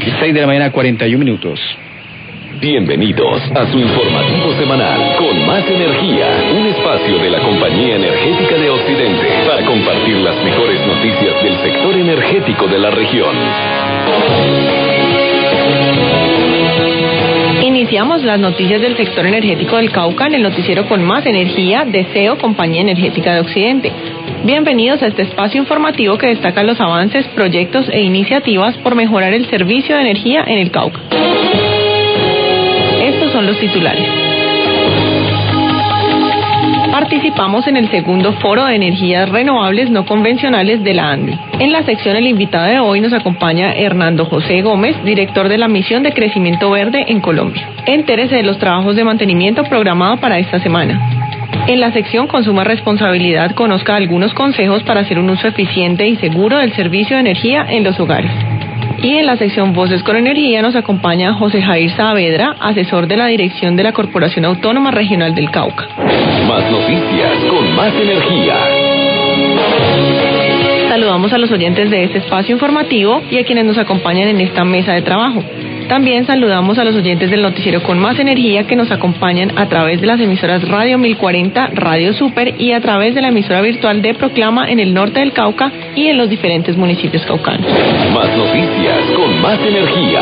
6 de la mañana, 41 minutos. Bienvenidos a su informativo semanal con Más Energía, un espacio de la Compañía Energética de Occidente para compartir las mejores noticias del sector energético de la región. Iniciamos las noticias del sector energético del Cauca en el noticiero con Más Energía de CEO, Compañía Energética de Occidente. Bienvenidos a este espacio informativo que destaca los avances, proyectos e iniciativas por mejorar el servicio de energía en el Cauca. Estos son los titulares. Participamos en el segundo Foro de Energías Renovables No Convencionales de la ANDI. En la sección El invitado de hoy nos acompaña Hernando José Gómez, director de la Misión de Crecimiento Verde en Colombia. Entérese de los trabajos de mantenimiento programado para esta semana. En la sección Consuma Responsabilidad conozca algunos consejos para hacer un uso eficiente y seguro del servicio de energía en los hogares. Y en la sección Voces con Energía nos acompaña José Jair Saavedra, asesor de la dirección de la Corporación Autónoma Regional del Cauca. Más noticias con Más Energía. Saludamos a los oyentes de este espacio informativo y a quienes nos acompañan en esta mesa de trabajo. También saludamos a los oyentes del noticiero con Más Energía que nos acompañan a través de las emisoras Radio 1040, Radio Super y a través de la emisora virtual de Proclama en el norte del Cauca y en los diferentes municipios caucanos. Más noticias con Más Energía.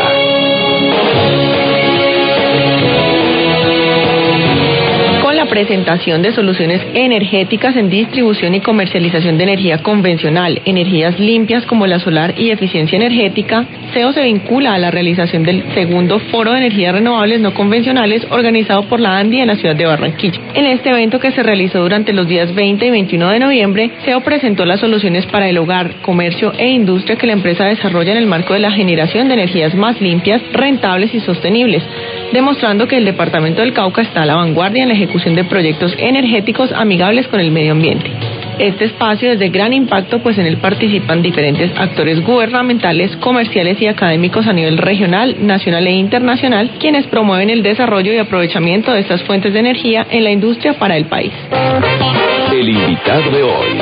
La presentación de soluciones energéticas en distribución y comercialización de energía convencional, energías limpias como la solar y eficiencia energética, CEO se vincula a la realización del segundo Foro de Energías Renovables No Convencionales organizado por la ANDI en la ciudad de Barranquilla. En este evento que se realizó durante los días 20 y 21 de noviembre, CEO presentó las soluciones para el hogar, comercio e industria que la empresa desarrolla en el marco de la generación de energías más limpias, rentables y sostenibles, demostrando que el departamento del Cauca está a la vanguardia en la ejecución de proyectos energéticos amigables con el medio ambiente. Este espacio es de gran impacto, pues en él participan diferentes actores gubernamentales, comerciales y académicos a nivel regional, nacional e internacional, quienes promueven el desarrollo y aprovechamiento de estas fuentes de energía en la industria para el país. El invitado de hoy.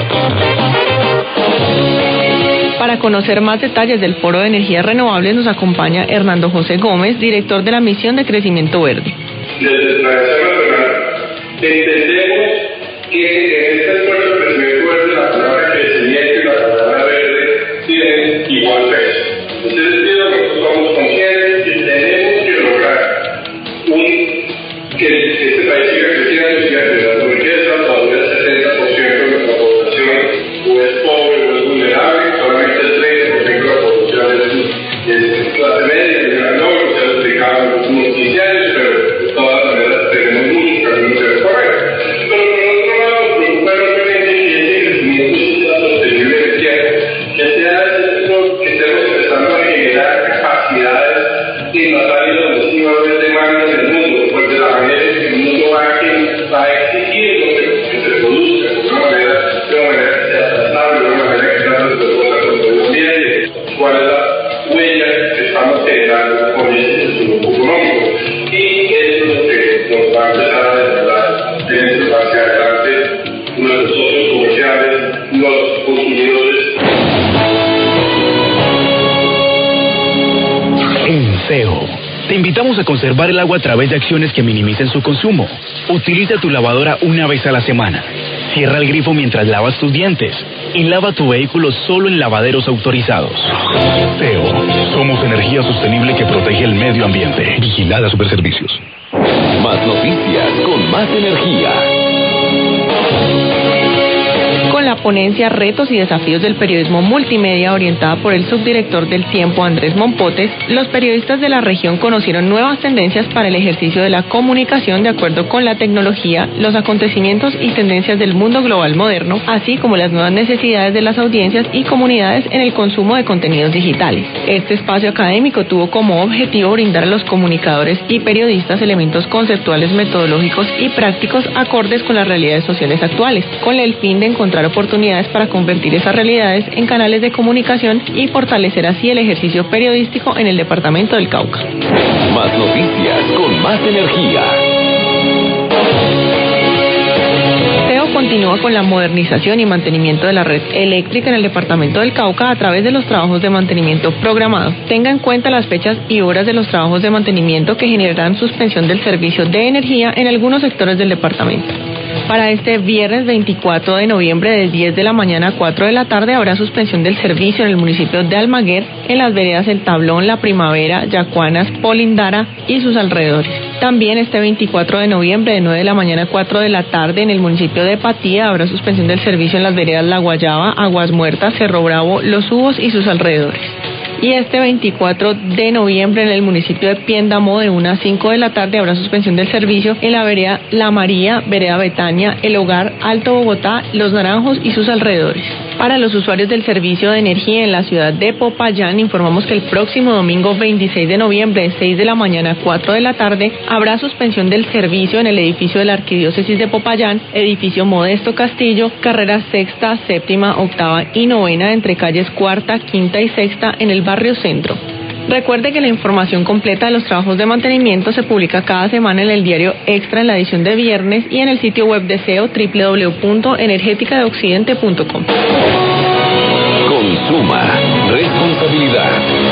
Para conocer más detalles del Foro de Energías Renovables nos acompaña Hernando José Gómez, director de la Misión de Crecimiento Verde. Desde la entendemos que en este esfuerzo de crecimiento verde la palabra crecimiento y la palabra verde tienen igual peso. En ese sentido, nosotros somos conscientes que tenemos que lograr que este país siga creciendo y siga generando riqueza. Todavía el 70% de nuestra población o es pobre o es vulnerable, solamente el 30% de la población es clase media, y no, se lo explicaba en los últimos 15 años, pero de todas maneras tenemos mucho camino que recorrer. Pero por otro lado, nos preocupa enormemente que ese crecimiento sea sostenible en el tiempo, que estemos empezando a generar capacidades en las áreas donde sí va a haber demanda en el mundo, pues de la manera en que el mundo va a exigir que se produzca de una manera que sea tratable, de una manera que sea respetuosa con el medio ambiente, cuál es la huella que estamos generando con ese consumo económico. Y eso es lo que nos va a empezar a demandar hacia adelante nuestros socios comerciales, los consumidores. En CEO, te invitamos a conservar el agua a través de acciones que minimicen su consumo. Utiliza tu lavadora una vez a la semana. Cierra el grifo mientras lavas tus dientes. Y lava tu vehículo solo en lavaderos autorizados. CEO, somos energía sostenible que protege el medio ambiente. Vigilada Superservicios. Más noticias con Más Energía. Con la ponencia Retos y Desafíos del Periodismo Multimedia orientada por el subdirector del Tiempo, Andrés Mompotes, los periodistas de la región conocieron nuevas tendencias para el ejercicio de la comunicación de acuerdo con la tecnología, los acontecimientos y tendencias del mundo global moderno, así como las nuevas necesidades de las audiencias y comunidades en el consumo de contenidos digitales. Este espacio académico tuvo como objetivo brindar a los comunicadores y periodistas elementos conceptuales, metodológicos y prácticos acordes con las realidades sociales actuales, con el fin de encontrar oportunidades para convertir esas realidades en canales de comunicación y fortalecer así el ejercicio periodístico en el departamento del Cauca. Más noticias con Más Energía. CEO continúa con la modernización y mantenimiento de la red eléctrica en el departamento del Cauca a través de los trabajos de mantenimiento programados. Tenga en cuenta las fechas y horas de los trabajos de mantenimiento que generarán suspensión del servicio de energía en algunos sectores del departamento. Para este viernes 24 de noviembre de 10 de la mañana a 4 de la tarde habrá suspensión del servicio en el municipio de Almaguer, en las veredas El Tablón, La Primavera, Yacuanas, Polindara y sus alrededores. También este 24 de noviembre de 9 de la mañana a 4 de la tarde en el municipio de Patía habrá suspensión del servicio en las veredas La Guayaba, Aguas Muertas, Cerro Bravo, Los Hugos y sus alrededores. Y este 24 de noviembre en el municipio de Piendamó de 1 a 5 de la tarde habrá suspensión del servicio en la vereda La María, vereda Betania, El Hogar, Alto Bogotá, Los Naranjos y sus alrededores. Para los usuarios del servicio de energía en la ciudad de Popayán, informamos que el próximo domingo 26 de noviembre de 6 de la mañana a 4 de la tarde habrá suspensión del servicio en el edificio de la Arquidiócesis de Popayán, edificio Modesto Castillo, carreras sexta, séptima, octava y novena entre calles cuarta, quinta y sexta en el barrio Centro. Recuerde que la información completa de los trabajos de mantenimiento se publica cada semana en el diario Extra en la edición de viernes y en el sitio web de SEO www.energeticadeoccidente.com. Consuma responsabilidad.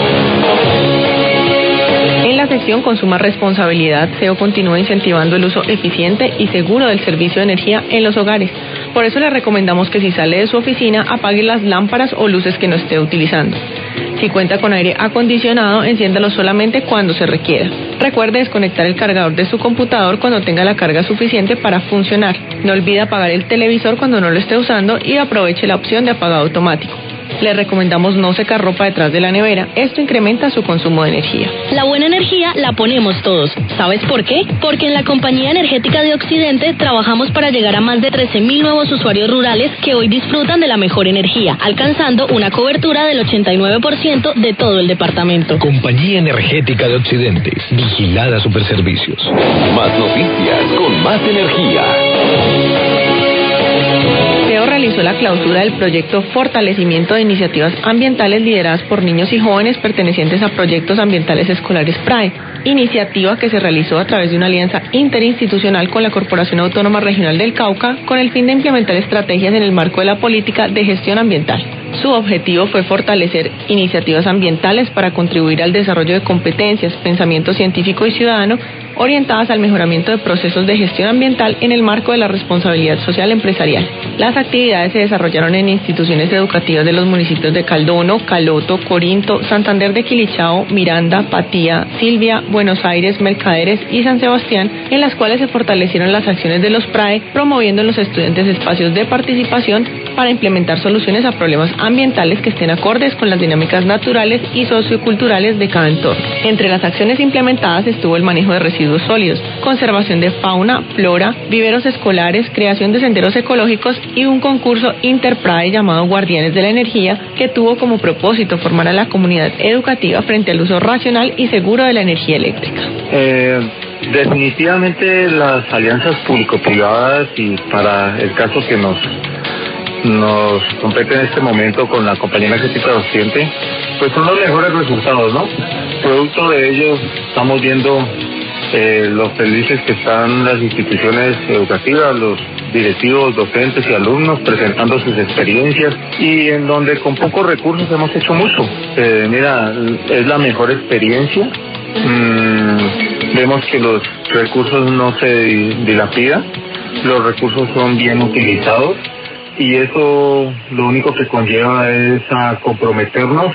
En la sección Consuma Responsabilidad, SEO continúa incentivando el uso eficiente y seguro del servicio de energía en los hogares. Por eso le recomendamos que si sale de su oficina, apague las lámparas o luces que no esté utilizando. Si cuenta con aire acondicionado, enciéndalo solamente cuando se requiera. Recuerde desconectar el cargador de su computador cuando tenga la carga suficiente para funcionar. No olvide apagar el televisor cuando no lo esté usando y aproveche la opción de apagado automático. Le recomendamos no secar ropa detrás de la nevera. Esto incrementa su consumo de energía. La buena energía la ponemos todos. ¿Sabes por qué? Porque en la Compañía Energética de Occidente trabajamos para llegar a más de 13.000 nuevos usuarios rurales que hoy disfrutan de la mejor energía, alcanzando una cobertura del 89% de todo el departamento. Compañía Energética de Occidente. Vigilada Superservicios. Más noticias con más energía. SEO realizó la clausura del proyecto Fortalecimiento de Iniciativas Ambientales lideradas por niños y jóvenes pertenecientes a Proyectos Ambientales Escolares PRAE, iniciativa que se realizó a través de una alianza interinstitucional con la Corporación Autónoma Regional del Cauca con el fin de implementar estrategias en el marco de la política de gestión ambiental. Su objetivo fue fortalecer iniciativas ambientales para contribuir al desarrollo de competencias, pensamiento científico y ciudadano orientadas al mejoramiento de procesos de gestión ambiental en el marco de la responsabilidad social empresarial. Las actividades se desarrollaron en instituciones educativas de los municipios de Caldono, Caloto, Corinto, Santander de Quilichao, Miranda, Patía, Silvia, Buenos Aires, Mercaderes y San Sebastián, en las cuales se fortalecieron las acciones de los PRAE, promoviendo en los estudiantes espacios de participación para implementar soluciones a problemas ambientales que estén acordes con las dinámicas naturales y socioculturales de cada entorno. Entre las acciones implementadas estuvo el manejo de residuos sólidos, conservación de fauna, flora, viveros escolares, creación de senderos ecológicos y un concurso interprae llamado Guardianes de la Energía, que tuvo como propósito formar a la comunidad educativa frente al uso racional y seguro de la energía eléctrica. Definitivamente las alianzas público-privadas, y para el caso que nos compete en este momento con la Compañía Energética de Occidente, pues son los mejores resultados, ¿no? Producto de ellos estamos viendo los felices que están las instituciones educativas, los directivos, docentes y alumnos presentando sus experiencias, y en donde con pocos recursos hemos hecho mucho. Mira, es la mejor experiencia. Vemos que los recursos no se dilapidan, los recursos son bien utilizados, y eso lo único que conlleva es a comprometernos.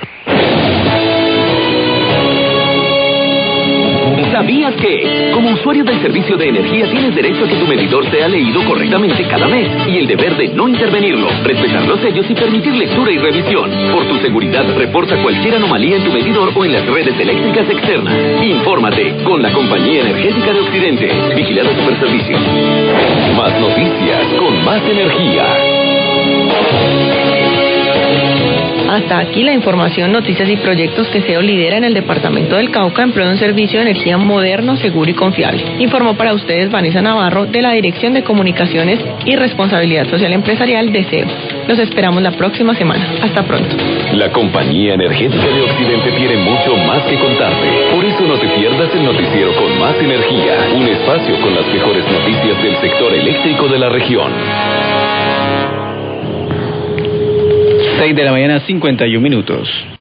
¿Sabías que, como usuario del servicio de energía, tienes derecho a que tu medidor sea leído correctamente cada mes y el deber de no intervenirlo, respetar los sellos y permitir lectura y revisión? Por tu seguridad, reporta cualquier anomalía en tu medidor o en las redes eléctricas externas. Infórmate con la Compañía Energética de Occidente. Vigilada Superservicios. Más noticias con más energía. Hasta aquí la información, noticias y proyectos que SEO lidera en el departamento del Cauca en pro de un servicio de energía moderno, seguro y confiable. Informó para ustedes Vanessa Navarro de la Dirección de Comunicaciones y Responsabilidad Social Empresarial de SEO. Los esperamos la próxima semana. Hasta pronto. La Compañía Energética de Occidente tiene mucho más que contarte. Por eso no te pierdas el noticiero con más energía, un espacio con las mejores noticias del sector eléctrico de la región. 6 de la mañana, 51 minutos.